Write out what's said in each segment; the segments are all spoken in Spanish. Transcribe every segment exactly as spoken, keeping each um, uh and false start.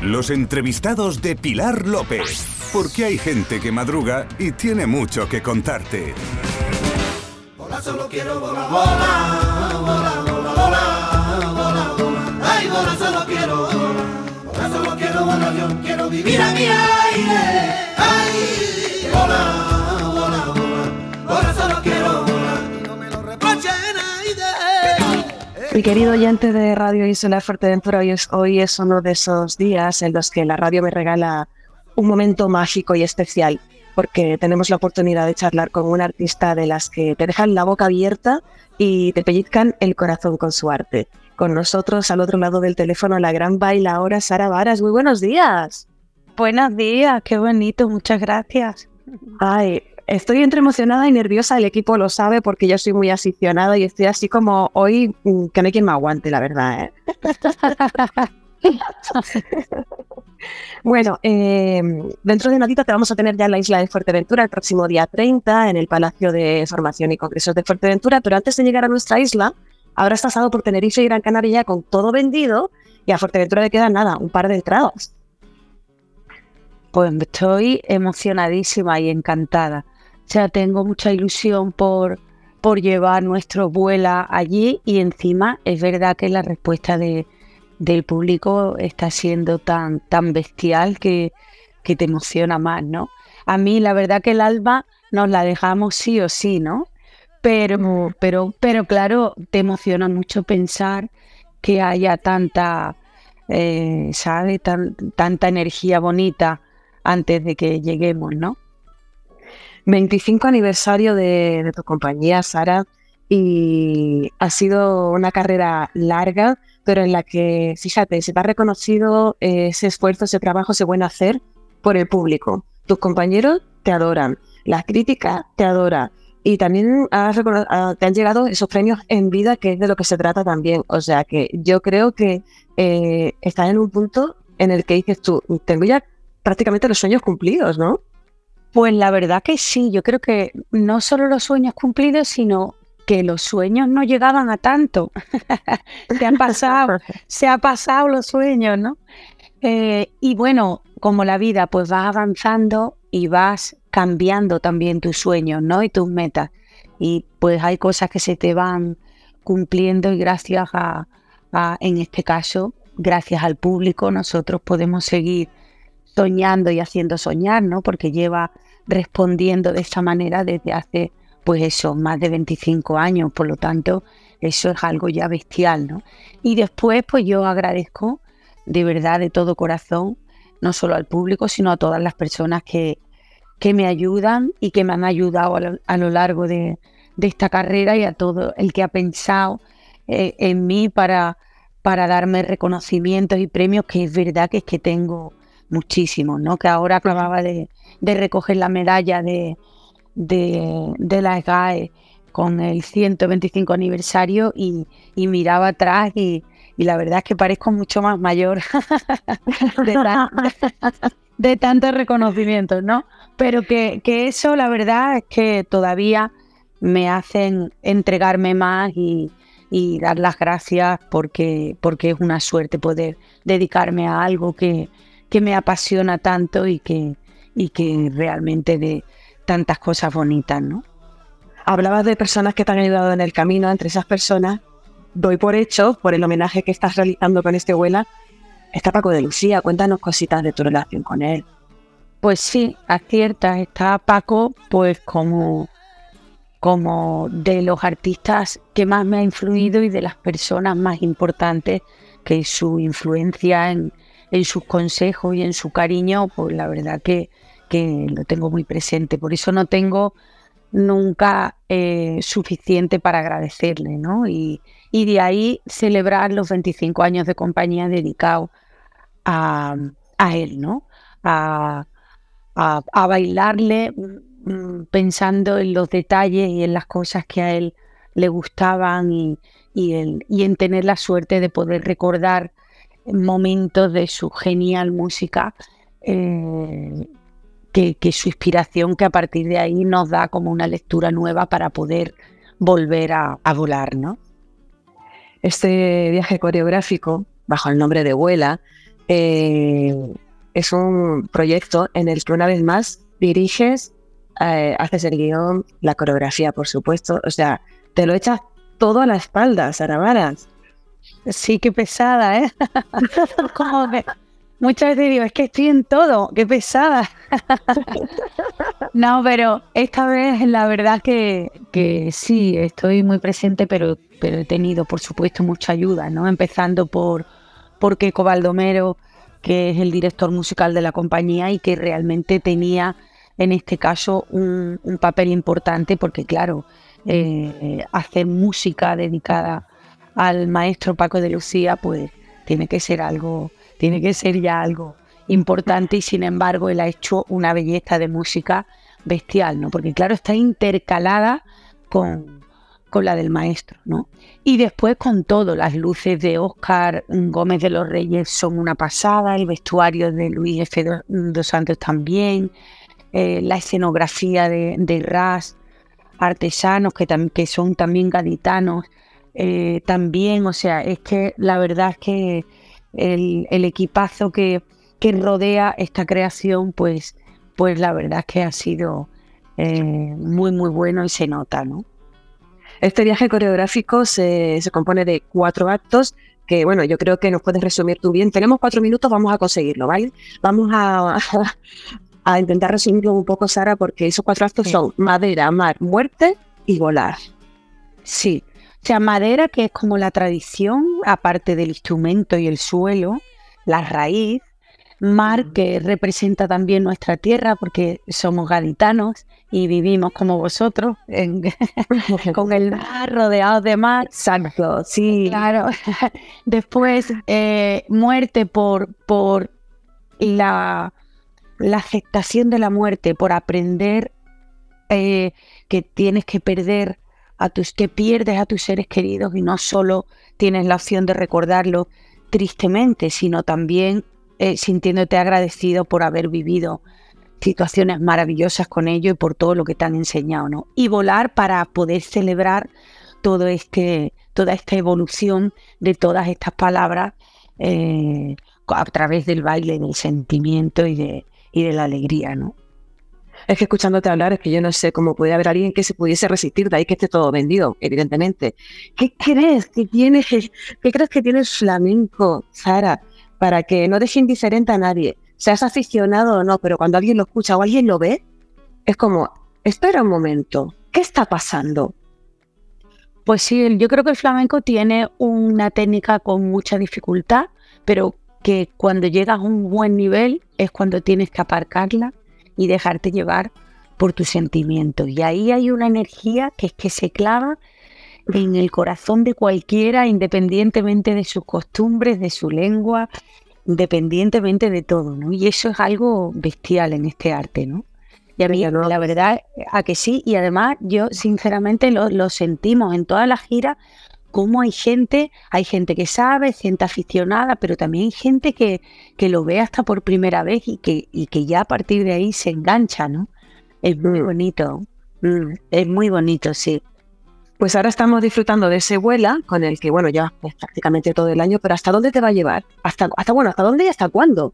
Los entrevistados de Pilar López. Porque hay gente que madruga y tiene mucho que contarte. Volar solo quiero volar, volar, volar, volar, volar, volar, volar. Ay, volar solo quiero volar, volar solo quiero volar, yo quiero vivir a mi aire. Ay, volar, volar, volar, volar solo quiero volar, y no me lo reproche nadie. Mi querido oyente de Radio Isla Fuerteventura, hoy es, hoy es uno de esos días en los que la radio me regala un momento mágico y especial, porque tenemos la oportunidad de charlar con una artista de las que te dejan la boca abierta y te pellizcan el corazón con su arte. Con nosotros, al otro lado del teléfono, la gran bailaora Sara Varas. Muy buenos días. Buenos días, qué bonito, muchas gracias. Ay, estoy entre emocionada y nerviosa, el equipo lo sabe porque yo soy muy aficionada y estoy así como hoy, que no hay quien me aguante, la verdad, ¿eh? Bueno, eh, dentro de nadita te vamos a tener ya en la isla de Fuerteventura el próximo día treinta en el Palacio de Formación y Congresos de Fuerteventura, pero antes de llegar a nuestra isla, habrás pasado por Tenerife y Gran Canaria ya con todo vendido y a Fuerteventura le quedan nada, un par de entradas. Pues estoy emocionadísima y encantada. O sea, tengo mucha ilusión por, por llevar nuestro vuela allí y encima es verdad que la respuesta de del público está siendo tan, tan bestial que, que te emociona más, ¿no? A mí la verdad que el alma nos la dejamos sí o sí, ¿no? Pero, pero, pero claro, te emociona mucho pensar que haya tanta, eh, ¿sabes? Tan, tanta energía bonita antes de que lleguemos, ¿no? veinticinco aniversario de, de tu compañía, Sara, y ha sido una carrera larga, pero en la que, fíjate, se te ha reconocido eh, ese esfuerzo, ese trabajo, ese buen hacer por el público. Tus compañeros te adoran, la crítica te adora y también has recono- te han llegado esos premios en vida, que es de lo que se trata también. O sea que yo creo que eh, estás en un punto en el que dices tú, tengo ya prácticamente los sueños cumplidos, ¿no? Pues la verdad que sí, yo creo que no solo los sueños cumplidos, sino que los sueños no llegaban a tanto. se han pasado, se ha pasado los sueños, ¿no? Eh, y bueno, como la vida, pues vas avanzando y vas cambiando también tus sueños, ¿no? Y tus metas. Y pues hay cosas que se te van cumpliendo y gracias a, a, en este caso, gracias al público, nosotros podemos seguir soñando y haciendo soñar, ¿no? Porque lleva respondiendo de esta manera desde hace pues eso, más de veinticinco años, por lo tanto, eso es algo ya bestial, ¿no? Y después, pues yo agradezco de verdad, de todo corazón, no solo al público, sino a todas las personas que, que me ayudan y que me han ayudado a lo, a lo largo de, de esta carrera y a todo el que ha pensado eh, en mí para, para darme reconocimientos y premios, que es verdad que es que tengo muchísimos, ¿no? Que ahora acababa de, de recoger la medalla de De, de la S G A E con el ciento veinticinco aniversario y, y miraba atrás y, y la verdad es que parezco mucho más mayor de, tan, de tantos reconocimientos, ¿no? Pero que, que eso la verdad es que todavía me hacen entregarme más y, y dar las gracias porque, porque es una suerte poder dedicarme a algo que, que me apasiona tanto y que, y que realmente de tantas cosas bonitas, ¿no? Hablabas de personas que te han ayudado en el camino. Entre esas personas, doy por hecho, por el homenaje que estás realizando con este vuela, está Paco de Lucía. Cuéntanos cositas de tu relación con él. Pues sí, aciertas. Está Paco, pues como, como de los artistas que más me ha influido y de las personas más importantes, que su influencia en, en sus consejos y en su cariño, pues la verdad que que lo tengo muy presente, por eso no tengo nunca eh, suficiente para agradecerle, ¿no? Y, y de ahí celebrar los veinticinco años de compañía dedicados a, a él, ¿no? A, a, a bailarle pensando en los detalles y en las cosas que a él le gustaban y, y, el, y en tener la suerte de poder recordar momentos de su genial música, eh, Que, que su inspiración, que a partir de ahí nos da como una lectura nueva para poder volver a, a volar, ¿no? Este viaje coreográfico, bajo el nombre de Vuela, eh, es un proyecto en el que una vez más diriges, eh, haces el guión, la coreografía, por supuesto, o sea, te lo echas todo a la espalda, Sara Varas. Sí, qué pesada, ¿eh? Como que muchas veces digo, es que estoy en todo, qué pesada. No, pero esta vez la verdad que, que sí, estoy muy presente, pero, pero he tenido, por supuesto, mucha ayuda, ¿no? Empezando por, por Keco Baldomero, que es el director musical de la compañía y que realmente tenía, en este caso, un, un papel importante, porque claro, eh, hacer música dedicada al maestro Paco de Lucía, pues tiene que ser algo, tiene que ser ya algo importante, y sin embargo él ha hecho una belleza de música bestial, ¿no? Porque claro, está intercalada con, con la del maestro, ¿no? Y después con todo, las luces de Óscar Gómez de los Reyes son una pasada, el vestuario de Luis F. dos Santos también, eh, la escenografía de, de Ras, artesanos que, tam- que son también gaditanos, eh, también, o sea, es que la verdad es que el, el equipazo que, que rodea esta creación, pues, pues la verdad es que ha sido eh, muy, muy bueno y se nota, ¿no? Este viaje coreográfico se, se compone de cuatro actos que, bueno, yo creo que nos puedes resumir tú bien. Tenemos cuatro minutos, vamos a conseguirlo, ¿vale? Vamos a, a intentar resumirlo un poco, Sara, porque esos cuatro actos Sí. son madera, mar, muerte y volar. Sí, o sea, madera, que es como la tradición, aparte del instrumento y el suelo, la raíz. Mar, que representa también nuestra tierra, porque somos gaditanos y vivimos como vosotros, en- con el mar, rodeados de mar. Exacto, sí. Claro. Después, eh, muerte por, por la, la aceptación de la muerte, por aprender eh, que tienes que perder a tus, que pierdes a tus seres queridos, y no solo tienes la opción de recordarlo tristemente, sino también eh, sintiéndote agradecido por haber vivido situaciones maravillosas con ellos y por todo lo que te han enseñado, ¿no? Y volar para poder celebrar todo este, toda esta evolución de todas estas palabras eh, a través del baile, del sentimiento y de, y de la alegría, ¿no? Es que escuchándote hablar, es que yo no sé cómo puede haber alguien que se pudiese resistir, de ahí que esté todo vendido, evidentemente. ¿Qué crees que tiene, qué crees que tiene el flamenco, Sara, para que no deje indiferente a nadie? Seas aficionado o no, pero cuando alguien lo escucha o alguien lo ve, es como, espera un momento, ¿qué está pasando? Pues sí, yo creo que el flamenco tiene una técnica con mucha dificultad, pero que cuando llegas a un buen nivel es cuando tienes que aparcarla y dejarte llevar por tus sentimientos. Y ahí hay una energía que es que se clava en el corazón de cualquiera, independientemente de sus costumbres, de su lengua, independientemente de todo, ¿no? Y eso es algo bestial en este arte, ¿no? Y a mí, Venga, no. la verdad, a que sí. Y además, yo sinceramente lo, lo sentimos en todas las giras, cómo hay gente, hay gente que sabe, gente aficionada, pero también hay gente que, que lo ve hasta por primera vez y que, y que ya a partir de ahí se engancha, ¿no? Es muy Mm. bonito, mm, es muy bonito, sí. Pues ahora estamos disfrutando de ese vuela, con el que, bueno, ya es prácticamente todo el año, pero ¿hasta dónde te va a llevar? Hasta, hasta bueno, ¿hasta dónde y hasta cuándo?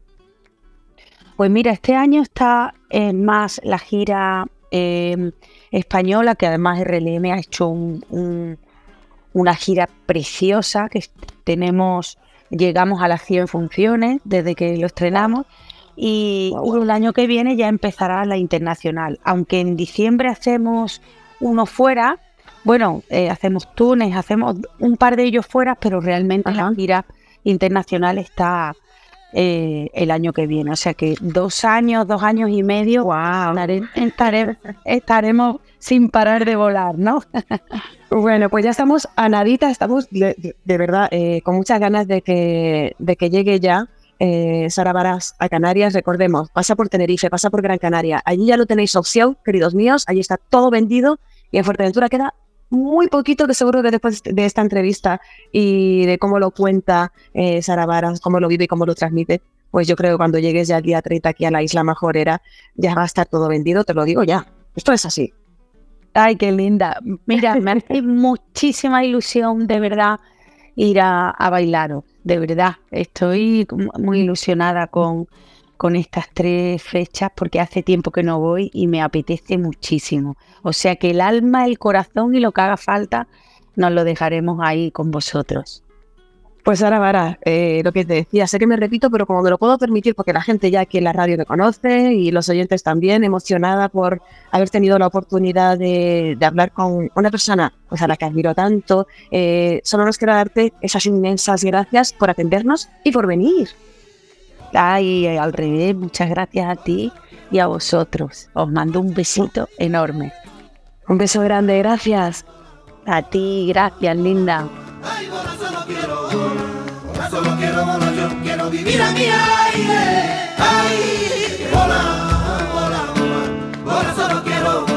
Pues mira, este año está eh, más la gira eh, española, que además R L M ha hecho un, un, una gira preciosa, que tenemos, llegamos a las cien funciones desde que lo estrenamos, y, Wow. y el año que viene ya empezará la internacional. Aunque en diciembre hacemos uno fuera, bueno, eh, hacemos Túnez, hacemos un par de ellos fuera, pero realmente Ajá. la gira internacional está eh, el año que viene. O sea que dos años, dos años y medio, Wow. estare- estare- estaremos sin parar de volar, ¿no? Bueno, pues ya estamos a nadita, estamos de, de- de verdad eh, con muchas ganas de que, de que llegue ya eh, Sara Varas a Canarias. Recordemos, pasa por Tenerife, pasa por Gran Canaria. Allí ya lo tenéis opción, queridos míos, allí está todo vendido y en Fuerteventura queda muy poquito, que seguro que después de esta entrevista y de cómo lo cuenta eh, Sara Varas, cómo lo vive y cómo lo transmite, pues yo creo que cuando llegues ya el día treinta aquí a la Isla Majorera ya va a estar todo vendido, te lo digo ya. Esto es así. Ay, qué linda. Mira, me hace muchísima ilusión, de verdad, ir a, a bailaros. de verdad. Estoy muy ilusionada con, con estas tres fechas porque hace tiempo que no voy y me apetece muchísimo. O sea que el alma, el corazón y lo que haga falta nos lo dejaremos ahí con vosotros. Pues ahora, Vara, eh, lo que te decía, sé que me repito, pero como me lo puedo permitir, porque la gente ya aquí en la radio me conoce y los oyentes también, emocionada por haber tenido la oportunidad de, de hablar con una persona pues, a la que admiro tanto, eh, solo nos quiero darte esas inmensas gracias por atendernos y por venir. Ay, al revés, muchas gracias a ti y a vosotros. Os mando un besito enorme. Un beso grande, gracias. A ti, gracias, linda. Ay, volar solo quiero volar, volar solo quiero volar, yo quiero vivir a mi aire. Ay, volar, volar, volar, volar solo quiero volar.